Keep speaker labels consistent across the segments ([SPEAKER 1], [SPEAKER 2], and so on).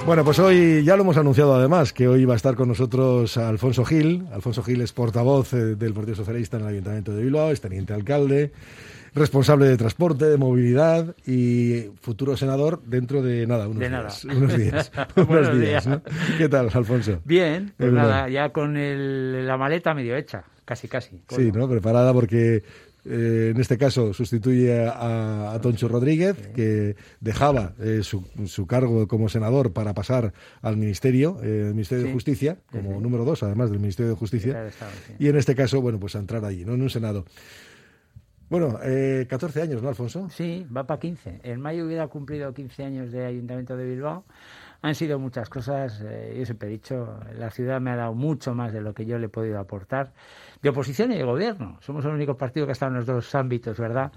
[SPEAKER 1] Bueno, pues hoy ya lo hemos anunciado además, que hoy va a estar con nosotros Alfonso Gil. Alfonso Gil es portavoz del Partido Socialista en el Ayuntamiento de Bilbao, es teniente alcalde, responsable de transporte, de movilidad y futuro senador dentro de nada, unos días. Unos días, ¿no? ¿Qué tal, Alfonso?
[SPEAKER 2] Bien, pues nada, ya con la maleta medio hecha, casi.
[SPEAKER 1] Sí, ¿no? Preparada porque... en este caso sustituye a Toncho Rodríguez, que dejaba su cargo como senador para pasar al Ministerio de Justicia, como número 2, además del Ministerio de Justicia, y en este caso, bueno, pues a entrar allí, ¿no? En un Senado. Bueno, 14 años, ¿no, Alfonso?
[SPEAKER 2] Sí, va para 15. En mayo hubiera cumplido 15 años de Ayuntamiento de Bilbao. Han sido muchas cosas, yo siempre he dicho, la ciudad me ha dado mucho más de lo que yo le he podido aportar, de oposición y de gobierno. Somos el único partido que ha estado en los dos ámbitos, ¿verdad?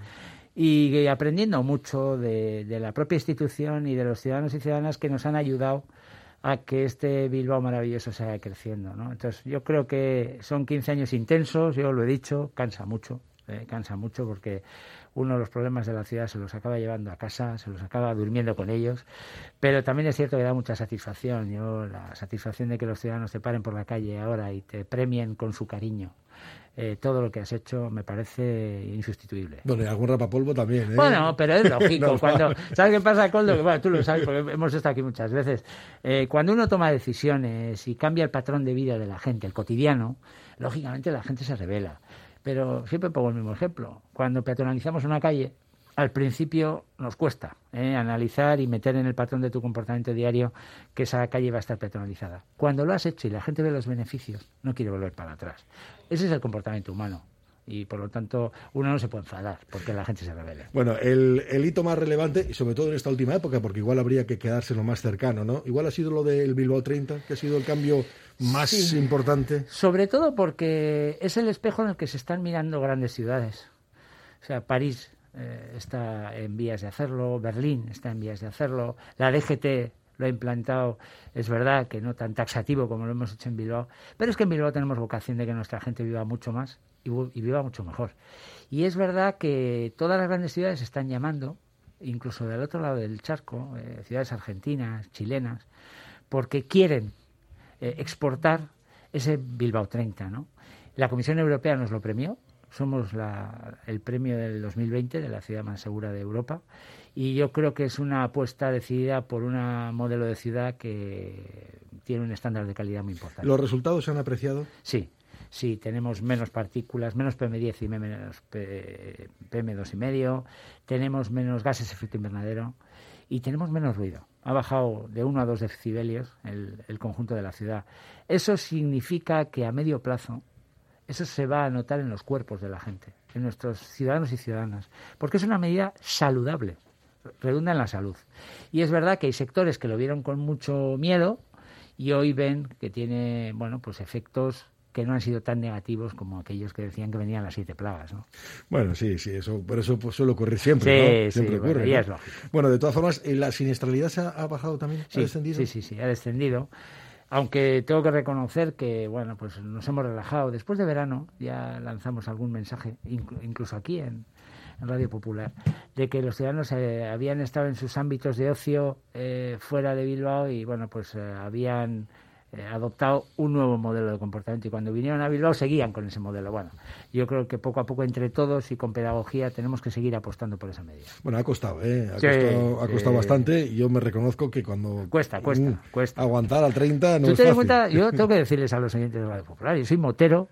[SPEAKER 2] Y aprendiendo mucho de la propia institución y de los ciudadanos y ciudadanas que nos han ayudado a que este Bilbao maravilloso siga creciendo, ¿no? Entonces, yo creo que son 15 años intensos, yo lo he dicho, cansa mucho porque uno de los problemas de la ciudad se los acaba llevando a casa, se los acaba durmiendo con ellos, pero también es cierto que da mucha satisfacción. La satisfacción de que los ciudadanos te paren por la calle ahora y te premien con su cariño. Todo lo que has hecho me parece insustituible.
[SPEAKER 1] Bueno, y algún rapapolvo también, ¿eh?
[SPEAKER 2] Bueno, pero es lógico. ¿Sabes qué pasa, Coldo? Bueno, tú lo sabes porque hemos estado aquí muchas veces. Cuando uno toma decisiones y cambia el patrón de vida de la gente, el cotidiano, lógicamente la gente se rebela. Pero siempre pongo el mismo ejemplo. Cuando peatonalizamos una calle, al principio nos cuesta analizar y meter en el patrón de tu comportamiento diario que esa calle va a estar peatonalizada. Cuando lo has hecho y la gente ve los beneficios, no quiere volver para atrás. Ese es el comportamiento humano. Y por lo tanto uno no se puede enfadar porque la gente se revele.
[SPEAKER 1] Bueno, el hito más relevante, y sobre todo en esta última época, porque igual habría que quedarse lo más cercano, ¿no? Igual ha sido lo del Bilbao 30, que ha sido el cambio más importante.
[SPEAKER 2] Sobre todo porque es el espejo en el que se están mirando grandes ciudades. O sea, París está en vías de hacerlo, Berlín está en vías de hacerlo, la DGT lo ha implantado, es verdad que no tan taxativo como lo hemos hecho en Bilbao, pero es que en Bilbao tenemos vocación de que nuestra gente viva mucho más y viva mucho mejor. Y es verdad que todas las grandes ciudades están llamando, incluso del otro lado del charco, ciudades argentinas, chilenas, porque quieren exportar ese Bilbao 30, ¿no? La Comisión Europea nos lo premió, somos el premio del 2020 de la ciudad más segura de Europa, y yo creo que es una apuesta decidida por un modelo de ciudad que tiene un estándar de calidad muy importante.
[SPEAKER 1] ¿Los resultados se han apreciado?
[SPEAKER 2] Sí, tenemos menos partículas, menos PM10 y menos PM2,5, tenemos menos gases de efecto invernadero y tenemos menos ruido. Ha bajado de 1 a 2 decibelios el conjunto de la ciudad. Eso significa que a medio plazo eso se va a notar en los cuerpos de la gente, en nuestros ciudadanos y ciudadanas, porque es una medida saludable, redunda en la salud. Y es verdad que hay sectores que lo vieron con mucho miedo y hoy ven que tiene, bueno, pues efectos que no han sido tan negativos como aquellos que decían que venían las 7 plagas, ¿no?
[SPEAKER 1] Bueno, sí, eso, pero eso pues, suele ocurrir siempre, ¿no? Siempre ocurre,
[SPEAKER 2] bueno, y
[SPEAKER 1] ¿no?
[SPEAKER 2] es lógico.
[SPEAKER 1] Bueno, de todas formas, ¿la siniestralidad se ha bajado también? ¿Ha descendido?
[SPEAKER 2] Sí, ha descendido. Aunque tengo que reconocer que, bueno, pues nos hemos relajado. Después de verano ya lanzamos algún mensaje, incluso aquí en Radio Popular, de que los ciudadanos habían estado en sus ámbitos de ocio fuera de Bilbao y, bueno, pues habían adoptado un nuevo modelo de comportamiento y cuando vinieron a Bilbao seguían con ese modelo. Bueno, yo creo que poco a poco entre todos y con pedagogía tenemos que seguir apostando por esa medida.
[SPEAKER 1] Bueno, ha costado bastante y yo me reconozco que cuando
[SPEAKER 2] cuesta
[SPEAKER 1] aguantar al 30 no
[SPEAKER 2] ¿Tú
[SPEAKER 1] es
[SPEAKER 2] te das
[SPEAKER 1] fácil.
[SPEAKER 2] cuenta? Yo tengo que decirles a los oyentes de Radio Popular, yo soy motero,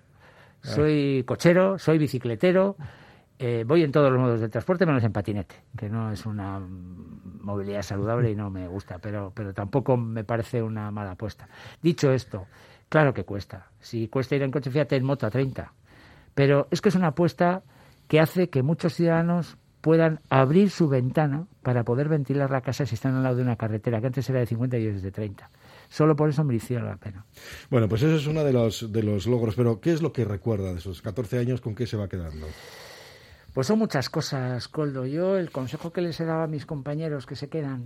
[SPEAKER 2] soy cochero, soy bicicletero, voy en todos los modos de transporte menos en patinete, que no es una movilidad saludable y no me gusta, pero tampoco me parece una mala apuesta. Dicho esto, claro que cuesta. Si cuesta ir en coche, fíjate, en moto a 30. Pero es que es una apuesta que hace que muchos ciudadanos puedan abrir su ventana para poder ventilar la casa si están al lado de una carretera, que antes era de 50 y hoy es de 30. Solo por eso mereció la pena.
[SPEAKER 1] Bueno, pues eso es uno de los logros, pero ¿qué es lo que recuerda de esos 14 años? ¿Con qué se va quedando?
[SPEAKER 2] Pues son muchas cosas, Coldo. Yo el consejo que les he dado a mis compañeros que se quedan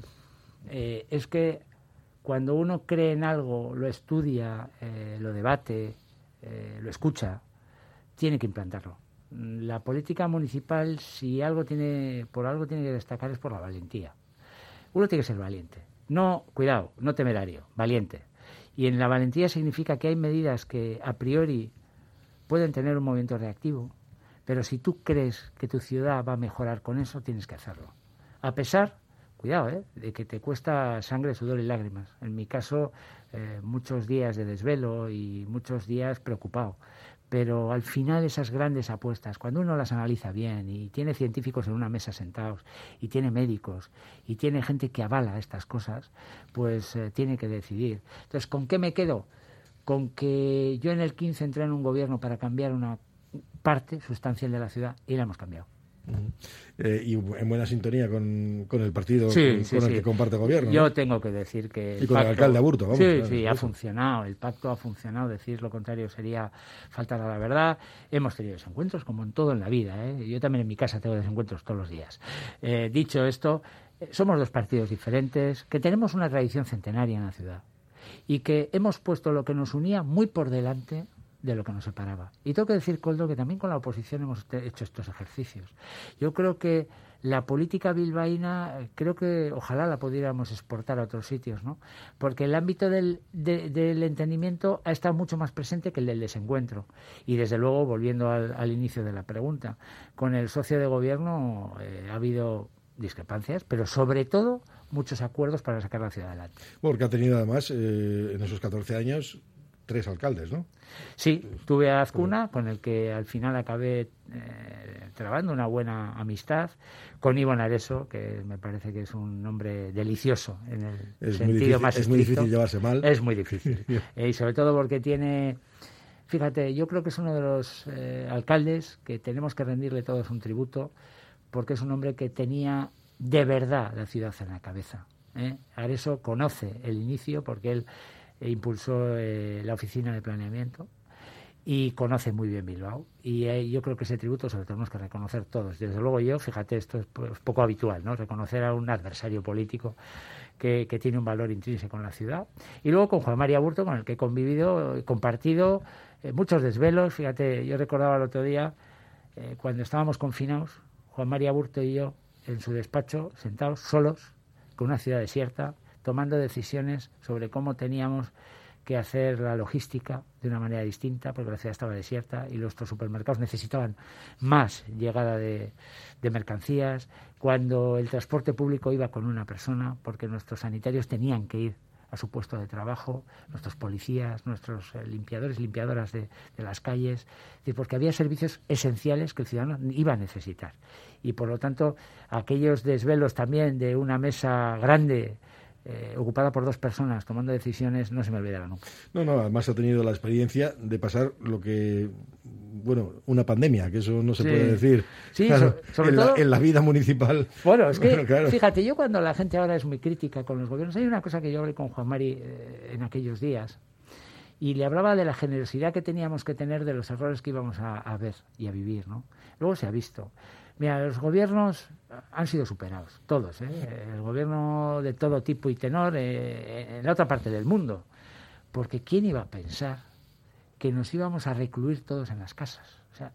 [SPEAKER 2] es que cuando uno cree en algo, lo estudia, lo debate, lo escucha, tiene que implantarlo. La política municipal, si por algo tiene que destacar, es por la valentía. Uno tiene que ser valiente. No, cuidado, no temerario, valiente. Y en la valentía significa que hay medidas que a priori pueden tener un movimiento reactivo, pero si tú crees que tu ciudad va a mejorar con eso, tienes que hacerlo. A pesar, cuidado, de que te cuesta sangre, sudor y lágrimas. En mi caso, muchos días de desvelo y muchos días preocupado. Pero al final esas grandes apuestas, cuando uno las analiza bien y tiene científicos en una mesa sentados y tiene médicos y tiene gente que avala estas cosas, pues tiene que decidir. Entonces, ¿con qué me quedo? Con que yo en el 15 entré en un gobierno para cambiar una parte sustancial de la ciudad y la hemos cambiado.
[SPEAKER 1] Y en buena sintonía con el partido
[SPEAKER 2] con
[SPEAKER 1] el que comparte gobierno.
[SPEAKER 2] Yo
[SPEAKER 1] ¿no?
[SPEAKER 2] tengo que decir que
[SPEAKER 1] y con el alcalde Aburto, vamos.
[SPEAKER 2] Sí, ha funcionado, el pacto ha funcionado, decir lo contrario sería faltar a la verdad. Hemos tenido desencuentros, como en todo en la vida, Yo también en mi casa tengo desencuentros todos los días. Dicho esto, somos dos partidos diferentes, que tenemos una tradición centenaria en la ciudad y que hemos puesto lo que nos unía muy por delante de lo que nos separaba. Y tengo que decir, Koldo, que también con la oposición hemos hecho estos ejercicios. Yo creo que la política bilbaína, creo que ojalá la pudiéramos exportar a otros sitios, ¿no? Porque el ámbito del entendimiento ha estado mucho más presente que el del desencuentro. Y desde luego, volviendo al inicio de la pregunta, con el socio de gobierno ha habido discrepancias, pero sobre todo muchos acuerdos para sacar la ciudad adelante.
[SPEAKER 1] Porque ha tenido además, en esos 14 años, 3 alcaldes, ¿no?
[SPEAKER 2] Sí, tuve a Azcuna, con el que al final acabé trabando una buena amistad, con Ivo Nareso, que me parece que es un nombre delicioso en el sentido más estricto.
[SPEAKER 1] Es muy difícil llevarse mal.
[SPEAKER 2] Es muy difícil. Y sobre todo porque tiene... Fíjate, yo creo que es uno de los alcaldes que tenemos que rendirle todos un tributo, porque es un hombre que tenía de verdad la ciudad en la cabeza. Areso conoce el inicio, porque él impulsó la oficina de planeamiento y conoce muy bien Bilbao, y yo creo que ese tributo se lo tenemos que reconocer todos. Desde luego yo, fíjate, esto es poco habitual, ¿no? Reconocer a un adversario político que tiene un valor intrínseco en la ciudad. Y luego con Juan María Aburto, con el que he convivido, compartido muchos desvelos. Fíjate, yo recordaba el otro día cuando estábamos confinados, Juan María Aburto y yo en su despacho, sentados solos, con una ciudad desierta, tomando decisiones sobre cómo teníamos que hacer la logística de una manera distinta, porque la ciudad estaba desierta y nuestros supermercados necesitaban más llegada de mercancías, cuando el transporte público iba con una persona, porque nuestros sanitarios tenían que ir a su puesto de trabajo, nuestros policías, nuestros limpiadores, limpiadoras de las calles, porque había servicios esenciales que el ciudadano iba a necesitar. Y por lo tanto, aquellos desvelos también de una mesa grande, ocupada por 2 personas tomando decisiones, no se me olvidará nunca.
[SPEAKER 1] No, además ha tenido la experiencia de pasar lo que, una pandemia, que eso no se puede decir.
[SPEAKER 2] Sí,
[SPEAKER 1] claro,
[SPEAKER 2] sobre todo
[SPEAKER 1] en la vida municipal.
[SPEAKER 2] Bueno, es que, claro. Fíjate, yo cuando la gente ahora es muy crítica con los gobiernos, hay una cosa que yo hablé con Juan Mari en aquellos días, y le hablaba de la generosidad que teníamos que tener de los errores que íbamos a ver y a vivir, ¿no? Luego se ha visto. Mira, los gobiernos han sido superados, todos, el gobierno de todo tipo y tenor en la otra parte del mundo, porque ¿quién iba a pensar que nos íbamos a recluir todos en las casas? O sea,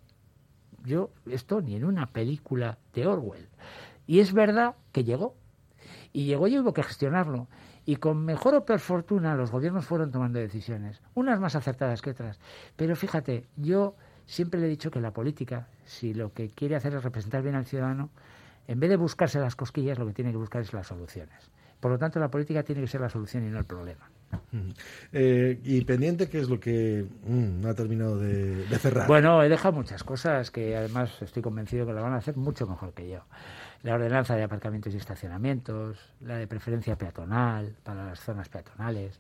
[SPEAKER 2] esto ni en una película de Orwell. Y es verdad que llegó, y hubo que gestionarlo. Y con mejor o peor fortuna los gobiernos fueron tomando decisiones, unas más acertadas que otras. Pero fíjate, yo siempre le he dicho que la política, si lo que quiere hacer es representar bien al ciudadano, en vez de buscarse las cosquillas, lo que tiene que buscar es las soluciones. Por lo tanto, la política tiene que ser la solución y no el problema.
[SPEAKER 1] Y pendiente, ¿qué es lo que no ha terminado de cerrar?
[SPEAKER 2] Bueno, he dejado muchas cosas que además estoy convencido que la van a hacer mucho mejor que yo. La ordenanza de aparcamientos y estacionamientos, la de preferencia peatonal para las zonas peatonales,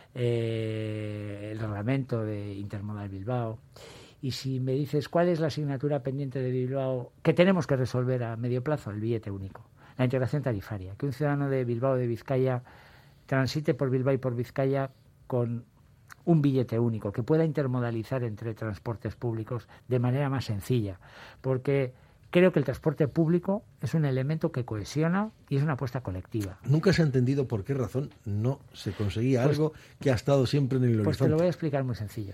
[SPEAKER 2] el reglamento de Intermodal Bilbao. Y si me dices cuál es la asignatura pendiente de Bilbao que tenemos que resolver a medio plazo, el billete único, la integración tarifaria, que un ciudadano de Bilbao o de Vizcaya transite por Bilbao y por Vizcaya con un billete único, que pueda intermodalizar entre transportes públicos de manera más sencilla, porque creo que el transporte público es un elemento que cohesiona y es una apuesta colectiva.
[SPEAKER 1] Nunca se ha entendido por qué razón no se conseguía algo que ha estado siempre en el horizonte.
[SPEAKER 2] Pues te lo voy a explicar muy sencillo.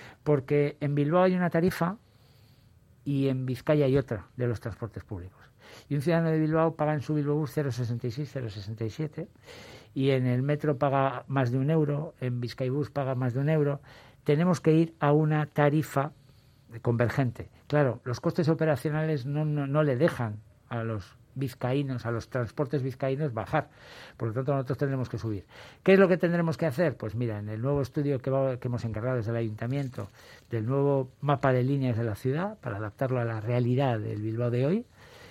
[SPEAKER 2] Porque en Bilbao hay una tarifa y en Vizcaya hay otra de los transportes públicos. Y un ciudadano de Bilbao paga en su Bilbobús 0,66, 0,67, y en el metro paga más de €1, en Bizkaibus paga más de €1. Tenemos que ir a una tarifa convergente. Claro, los costes operacionales no le dejan a los vizcaínos, a los transportes vizcaínos bajar. Por lo tanto, nosotros tendremos que subir. ¿Qué es lo que tendremos que hacer? Pues mira, en el nuevo estudio que hemos encargado desde el Ayuntamiento, del nuevo mapa de líneas de la ciudad, para adaptarlo a la realidad del Bilbao de hoy,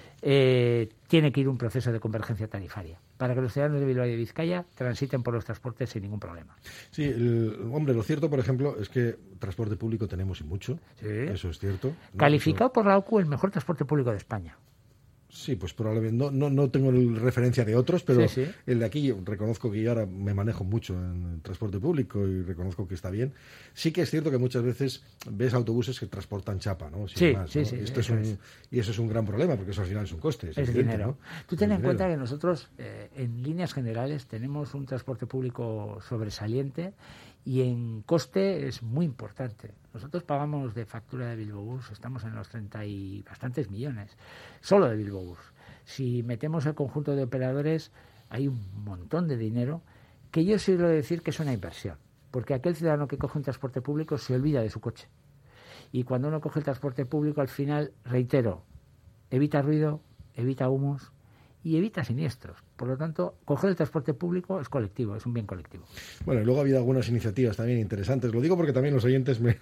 [SPEAKER 2] tiene que ir un proceso de convergencia tarifaria para que los ciudadanos de Bilbao y de Vizcaya transiten por los transportes sin ningún problema.
[SPEAKER 1] Sí, hombre, lo cierto, por ejemplo, es que transporte público tenemos y mucho. Sí. Eso es cierto.
[SPEAKER 2] Calificado por la OCU el mejor transporte público de España.
[SPEAKER 1] Sí, pues probablemente no tengo referencia de otros, pero el de aquí reconozco que yo ahora me manejo mucho en transporte público y reconozco que está bien. Sí que es cierto que muchas veces ves autobuses que transportan chapa, ¿no?
[SPEAKER 2] Sí.
[SPEAKER 1] Y eso es un gran problema, porque eso al final es un coste.
[SPEAKER 2] Es dinero. ¿No? Tú ten en cuenta que nosotros, en líneas generales, tenemos un transporte público sobresaliente y en coste es muy importante. Nosotros pagamos de factura de Bilbobús, estamos en los 30 y bastantes millones, solo de Bilbobús. Si metemos el conjunto de operadores, hay un montón de dinero que yo suelo decir que es una inversión, porque aquel ciudadano que coge un transporte público se olvida de su coche. Y cuando uno coge el transporte público, al final, reitero, evita ruido, evita humos y evita siniestros. Por lo tanto, coger el transporte público es colectivo, es un bien colectivo.
[SPEAKER 1] Bueno, y luego ha habido algunas iniciativas también interesantes. Lo digo porque también los oyentes me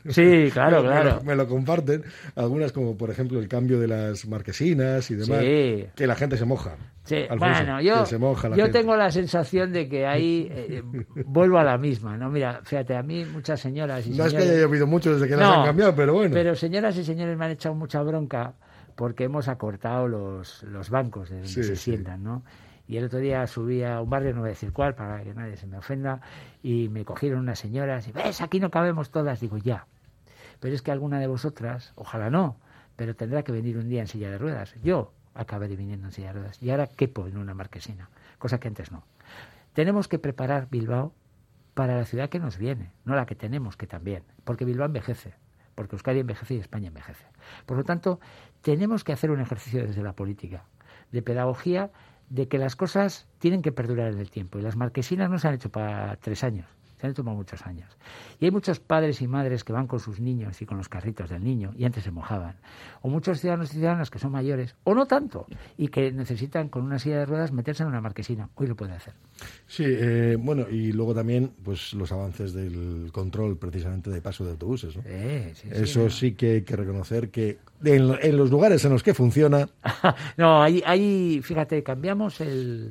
[SPEAKER 1] lo comparten. Algunas como, por ejemplo, el cambio de las marquesinas y demás. Sí. Que la gente se moja.
[SPEAKER 2] Sí. Alfonso, bueno, yo tengo la sensación de que ahí vuelvo a la misma, ¿no? Mira, fíjate, a mí muchas señoras y señores...
[SPEAKER 1] No es que haya llovido mucho desde que las han cambiado, pero bueno.
[SPEAKER 2] Pero señoras y señores me han echado mucha bronca porque hemos acortado los bancos de donde se sientan, ¿no? Y el otro día subí a un barrio, no voy a decir cuál, para que nadie se me ofenda, y me cogieron unas señoras y, ¿ves? Aquí no cabemos todas. Digo, ya. Pero es que alguna de vosotras, ojalá no, pero tendrá que venir un día en silla de ruedas. Yo acabaré viniendo en silla de ruedas. Y ahora quepo en una marquesina, cosa que antes no. Tenemos que preparar Bilbao para la ciudad que nos viene, no la que tenemos, que también. Porque Bilbao envejece, porque Euskadi envejece y España envejece. Por lo tanto, tenemos que hacer un ejercicio desde la política, de pedagogía, de que las cosas tienen que perdurar en el tiempo. Y las marquesinas no se han hecho para 3 años, se han hecho para muchos años. Y hay muchos padres y madres que van con sus niños y con los carritos del niño, y antes se mojaban. O muchos ciudadanos y ciudadanas que son mayores, o no tanto, y que necesitan con una silla de ruedas meterse en una marquesina. Hoy lo puede hacer.
[SPEAKER 1] Sí, bueno, y luego también pues los avances del control precisamente de paso de autobuses, ¿no? Eso sí que hay que reconocer que en los lugares en los que funciona...
[SPEAKER 2] No, ahí, fíjate, cambiamos el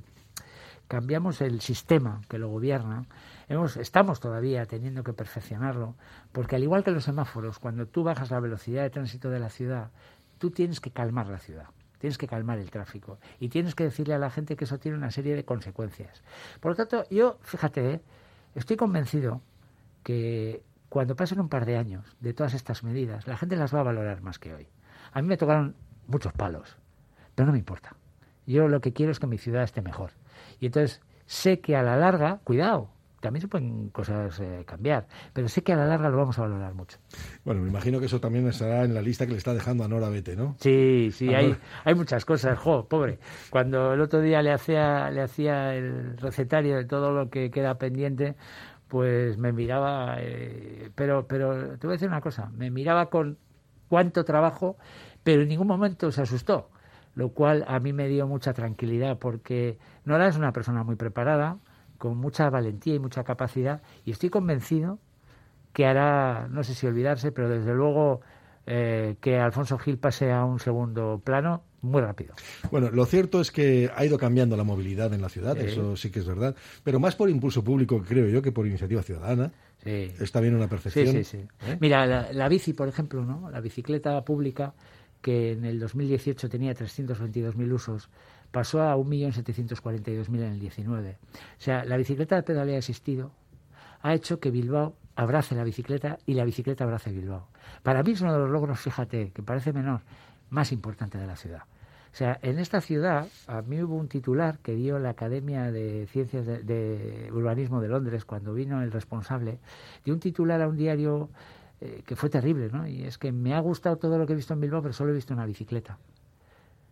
[SPEAKER 2] sistema que lo gobierna. Estamos todavía teniendo que perfeccionarlo, porque al igual que los semáforos, cuando tú bajas la velocidad de tránsito de la ciudad, tú tienes que calmar la ciudad. Tienes que calmar el tráfico y tienes que decirle a la gente que eso tiene una serie de consecuencias. Por lo tanto, yo, fíjate, estoy convencido que cuando pasen un par de años de todas estas medidas, la gente las va a valorar más que hoy. A mí me tocaron muchos palos, pero no me importa. Yo lo que quiero es que mi ciudad esté mejor. Y entonces sé que a la larga, cuidado, también se pueden cosas cambiar, pero sé que a la larga lo vamos a valorar mucho.
[SPEAKER 1] Bueno, me imagino que eso también estará en la lista que le está dejando a Nora Bete, ¿no?
[SPEAKER 2] Sí, hay muchas cosas, pobre. Cuando el otro día le hacía el recetario de todo lo que queda pendiente, pues me miraba, pero te voy a decir una cosa, me miraba con cuánto trabajo, pero en ningún momento se asustó, lo cual a mí me dio mucha tranquilidad, porque Nora es una persona muy preparada, con mucha valentía y mucha capacidad, y estoy convencido que hará, no sé si olvidarse, pero desde luego que Alfonso Gil pase a un segundo plano muy rápido.
[SPEAKER 1] Bueno, lo cierto es que ha ido cambiando la movilidad en la ciudad, eso sí que es verdad, pero más por impulso público, creo yo, que por iniciativa ciudadana. Sí. Está bien una perfección.
[SPEAKER 2] Sí. Mira, la bici, por ejemplo, ¿no? La bicicleta pública, que en el 2018 tenía 322.000 usos, pasó a 1.742.000 en el 19. O sea, la bicicleta de pedaleo asistido ha hecho que Bilbao abrace la bicicleta y la bicicleta abrace Bilbao. Para mí es uno de los logros, fíjate, que parece menor, más importante de la ciudad. O sea, en esta ciudad, a mí hubo un titular que dio la Academia de Ciencias de Urbanismo de Londres, cuando vino el responsable, dio un titular a un diario que fue terrible, ¿no? Y es que me ha gustado todo lo que he visto en Bilbao, pero solo he visto una bicicleta.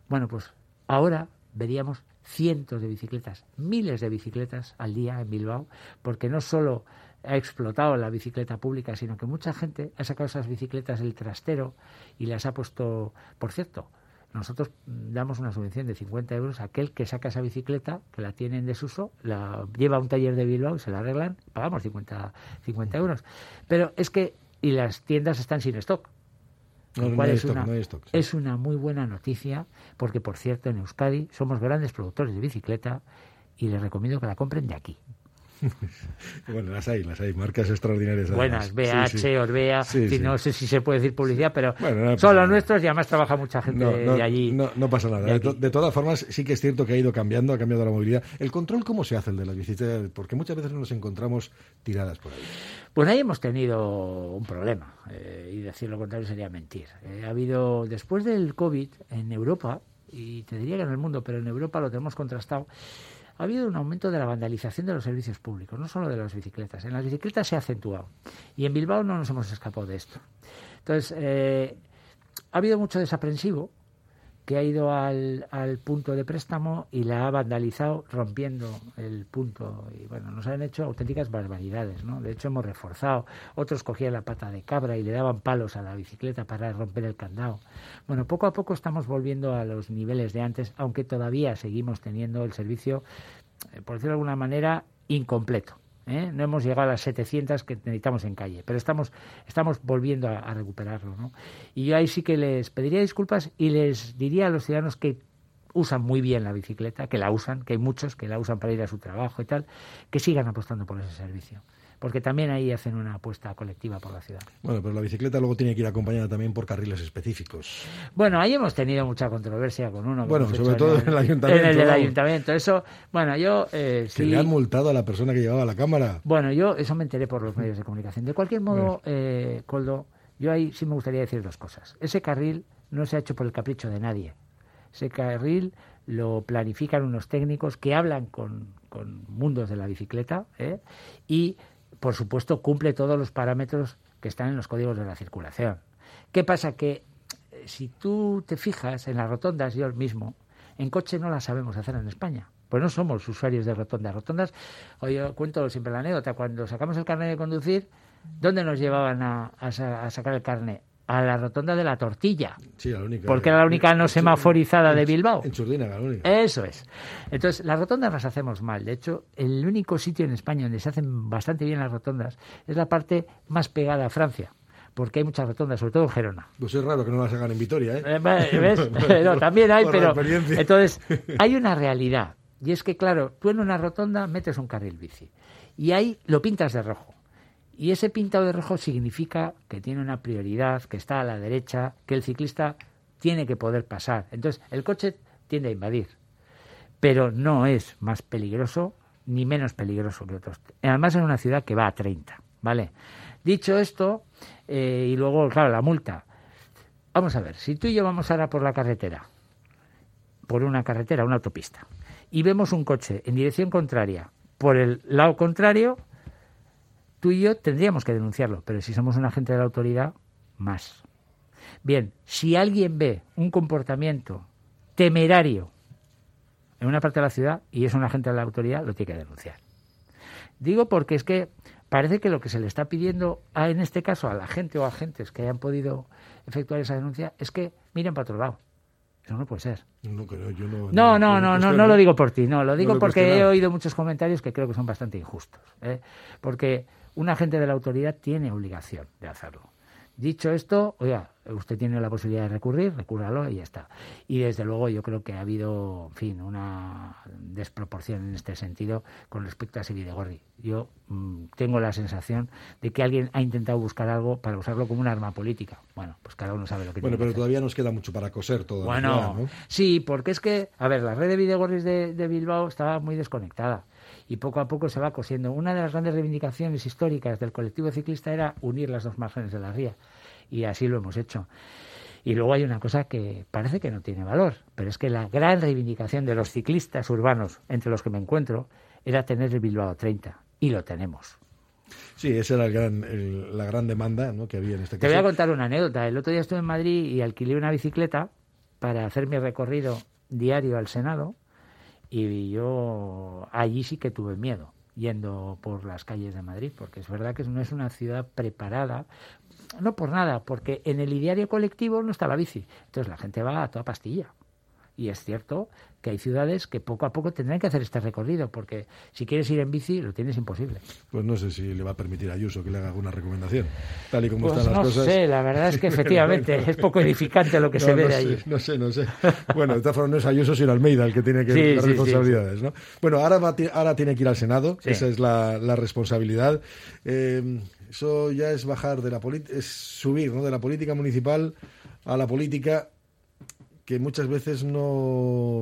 [SPEAKER 2] Bueno, pues ahora veríamos cientos de bicicletas, miles de bicicletas al día en Bilbao, porque no solo ha explotado la bicicleta pública, sino que mucha gente ha sacado esas bicicletas del trastero y las ha puesto, por cierto, nosotros damos una subvención de 50 euros a aquel que saca esa bicicleta, que la tiene en desuso, la lleva a un taller de Bilbao y se la arreglan, pagamos 50 euros. Pero es que, y las tiendas están sin stock.
[SPEAKER 1] No hay stock, sí.
[SPEAKER 2] Es una muy buena noticia, porque por cierto en Euskadi somos grandes productores de bicicleta y les recomiendo que la compren de aquí.
[SPEAKER 1] Bueno, las hay, marcas extraordinarias.
[SPEAKER 2] Buenas, BH,
[SPEAKER 1] sí.
[SPEAKER 2] Orbea,
[SPEAKER 1] Sí.
[SPEAKER 2] no sé si se puede decir publicidad, pero
[SPEAKER 1] bueno,
[SPEAKER 2] son los nuestros y además trabaja mucha gente de allí.
[SPEAKER 1] No pasa nada. De todas formas, sí que es cierto que ha cambiado la movilidad. ¿El control cómo se hace el de las bicicletas? Porque muchas veces nos encontramos tiradas por ahí.
[SPEAKER 2] Pues ahí hemos tenido un problema, y decir lo contrario sería mentir. Ha habido, después del COVID, en Europa, y te diría que en el mundo, pero en Europa lo tenemos contrastado, ha habido un aumento de la vandalización de los servicios públicos, no solo de las bicicletas. En las bicicletas se ha acentuado. Y en Bilbao no nos hemos escapado de esto. Entonces, ha habido mucho desaprensivo que ha ido al punto de préstamo y la ha vandalizado rompiendo el punto. Y bueno, nos han hecho auténticas barbaridades, ¿no? De hecho, hemos reforzado. Otros cogían la pata de cabra y le daban palos a la bicicleta para romper el candado. Bueno, poco a poco estamos volviendo a los niveles de antes, aunque todavía seguimos teniendo el servicio, por decirlo de alguna manera, incompleto. No hemos llegado a las 700 que necesitamos en calle, pero estamos volviendo a recuperarlo, ¿no? Y yo ahí sí que les pediría disculpas y les diría a los ciudadanos que usan muy bien la bicicleta, que la usan, que hay muchos que la usan para ir a su trabajo y tal, que sigan apostando por ese servicio, porque también ahí hacen una apuesta colectiva por la ciudad.
[SPEAKER 1] Bueno, pero la bicicleta luego tiene que ir acompañada también por carriles específicos.
[SPEAKER 2] Bueno, ahí hemos tenido mucha controversia con uno.
[SPEAKER 1] Bueno, sobre todo en el ayuntamiento.
[SPEAKER 2] En el del ayuntamiento. Eso, bueno, yo...
[SPEAKER 1] que sí, le han multado a la persona que llevaba la cámara.
[SPEAKER 2] Bueno, yo eso me enteré por los medios de comunicación. De cualquier modo, Koldo, yo ahí sí me gustaría decir dos cosas. Ese carril no se ha hecho por el capricho de nadie. Ese carril lo planifican unos técnicos que hablan con mundos de la bicicleta, y por supuesto, cumple todos los parámetros que están en los códigos de la circulación. ¿Qué pasa? Que si tú te fijas en las rotondas, yo mismo, en coche no las sabemos hacer en España. Pues no somos usuarios de rotondas. Rotondas, yo cuento siempre la anécdota, cuando sacamos el carnet de conducir, ¿dónde nos llevaban a sacar el carnet? A la rotonda de la Tortilla.
[SPEAKER 1] Sí, la única.
[SPEAKER 2] Porque era la única no semaforizada de Bilbao.
[SPEAKER 1] En Churdínaga, la única.
[SPEAKER 2] Eso es. Entonces, las rotondas las hacemos mal. De hecho, el único sitio en España donde se hacen bastante bien las rotondas es la parte más pegada a Francia. Porque hay muchas rotondas, sobre todo en Gerona.
[SPEAKER 1] Pues es raro que no las hagan en Vitoria, ¿eh?
[SPEAKER 2] ¿Ves? No, también hay, pero...
[SPEAKER 1] experiencia.
[SPEAKER 2] Entonces, hay una realidad. Y es que, claro, tú en una rotonda metes un carril bici. Y ahí lo pintas de rojo. Y ese pintado de rojo significa que tiene una prioridad, que está a la derecha, que el ciclista tiene que poder pasar. Entonces, el coche tiende a invadir, pero no es más peligroso ni menos peligroso que otros. Además, en una ciudad que va a 30, ¿vale? Dicho esto, y luego, claro, la multa. Vamos a ver, si tú y yo vamos ahora por la carretera, por una carretera, una autopista, y vemos un coche en dirección contraria, por el lado contrario, tú y yo tendríamos que denunciarlo, pero si somos un agente de la autoridad, más. Bien, si alguien ve un comportamiento temerario en una parte de la ciudad y es un agente de la autoridad, lo tiene que denunciar. Digo porque es que parece que lo que se le está pidiendo en este caso a la gente o agentes que hayan podido efectuar esa denuncia es que miren para otro lado. Eso no puede ser. No lo digo por ti, no, lo digo porque he oído muchos comentarios que creo que son bastante injustos, porque un agente de la autoridad tiene obligación de hacerlo. Dicho esto, oiga, usted tiene la posibilidad de recurrir, recúralo y ya está. Y desde luego yo creo que ha habido, en fin, una desproporción en este sentido con respecto a ese Bidegorri. Yo tengo la sensación de que alguien ha intentado buscar algo para usarlo como un arma política. Bueno, pues cada uno sabe lo que tiene que hacer.
[SPEAKER 1] Bueno, pero todavía nos queda mucho para coser todo.
[SPEAKER 2] Bueno, ¿no? Sí, porque es que, a ver, la red de Bidegorris de Bilbao estaba muy desconectada. Y poco a poco se va cosiendo. Una de las grandes reivindicaciones históricas del colectivo ciclista era unir las dos márgenes de la ría. Y así lo hemos hecho. Y luego hay una cosa que parece que no tiene valor, pero es que la gran reivindicación de los ciclistas urbanos, entre los que me encuentro, era tener el Bilbao 30. Y lo tenemos.
[SPEAKER 1] Sí, esa era la gran demanda, ¿no?, que había en este caso.
[SPEAKER 2] Te voy a contar una anécdota. El otro día estuve en Madrid y alquilé una bicicleta para hacer mi recorrido diario al Senado, y yo allí sí que tuve miedo yendo por las calles de Madrid, porque es verdad que no es una ciudad preparada, no por nada, porque en el ideario colectivo no está la bici, entonces la gente va a toda pastilla. Y es cierto que hay ciudades que poco a poco tendrán que hacer este recorrido, porque si quieres ir en bici lo tienes imposible.
[SPEAKER 1] Pues no sé si le va a permitir a Ayuso que le haga alguna recomendación, tal y como
[SPEAKER 2] pues
[SPEAKER 1] están las cosas.
[SPEAKER 2] No sé, la verdad es que efectivamente es poco edificante lo que se ve de allí.
[SPEAKER 1] No sé. Bueno, de todas formas no es Ayuso sino Almeida el que tiene que las responsabilidades, ¿no? Bueno, ahora tiene que ir al Senado, esa es la responsabilidad. Eso ya es bajar de la es subir, ¿no?, de la política municipal a la política, que muchas veces no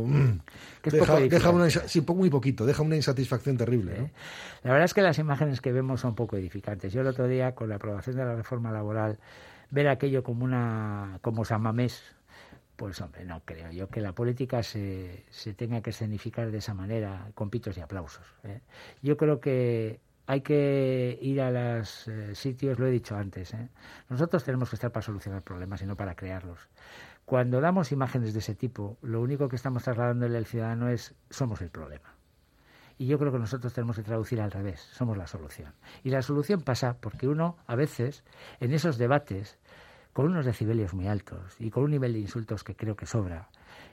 [SPEAKER 1] deja muy poquito, deja una insatisfacción terrible, ¿no?
[SPEAKER 2] La verdad es que las imágenes que vemos son poco edificantes. Yo el otro día, con la aprobación de la reforma laboral, ver aquello como San Mamés, pues hombre, no creo yo que la política se tenga que escenificar de esa manera, con pitos y aplausos, ¿eh? Yo creo que hay que ir a los sitios, lo he dicho antes, ¿eh? Nosotros tenemos que estar para solucionar problemas y no para crearlos. Cuando damos imágenes de ese tipo, lo único que estamos trasladándole al ciudadano es: somos el problema. Y yo creo que nosotros tenemos que traducir al revés: somos la solución. Y la solución pasa porque uno, a veces, en esos debates, con unos decibelios muy altos y con un nivel de insultos que creo que sobra,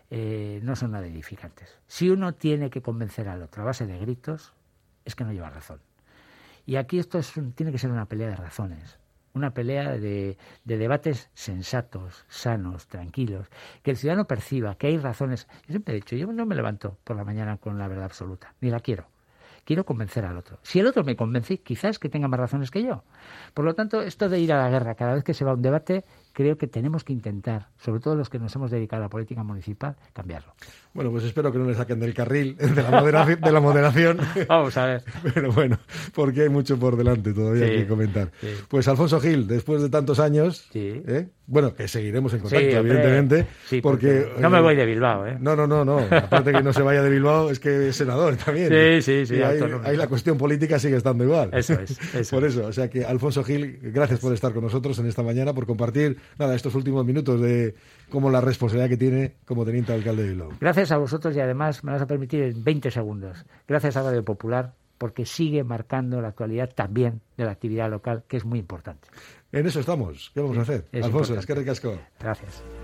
[SPEAKER 2] no son nada edificantes. Si uno tiene que convencer al otro a base de gritos, es que no lleva razón. Y aquí esto tiene que ser una pelea de razones. Una pelea de debates sensatos, sanos, tranquilos, que el ciudadano perciba que hay razones. Yo siempre he dicho, yo no me levanto por la mañana con la verdad absoluta, ni la quiero. Quiero convencer al otro. Si el otro me convence, quizás que tenga más razones que yo. Por lo tanto, esto de ir a la guerra cada vez que se va a un debate, creo que tenemos que intentar, sobre todo los que nos hemos dedicado a la política municipal, cambiarlo.
[SPEAKER 1] Bueno, pues espero que no le saquen del carril de la moderación.
[SPEAKER 2] Vamos a ver.
[SPEAKER 1] Pero bueno, porque hay mucho por delante todavía que comentar. Sí. Pues Alfonso Gil, después de tantos años, bueno, que seguiremos en contacto, evidentemente.
[SPEAKER 2] Sí, porque no me voy de Bilbao, ¿eh?
[SPEAKER 1] No. Aparte que no se vaya de Bilbao, es que es senador también.
[SPEAKER 2] Sí.
[SPEAKER 1] Y ahí la cuestión política sigue estando igual.
[SPEAKER 2] Eso es.
[SPEAKER 1] Por eso, o sea que Alfonso Gil, gracias por estar con nosotros en esta mañana, por compartir estos últimos minutos de cómo la responsabilidad que tiene como teniente alcalde de Bilbao.
[SPEAKER 2] Gracias a vosotros, y además me vas a permitir en 20 segundos. Gracias a Radio Popular, porque sigue marcando la actualidad también de la actividad local, que es muy importante.
[SPEAKER 1] En eso estamos. ¿Qué vamos a hacer? Alfonso, es que ricasco.
[SPEAKER 2] Gracias.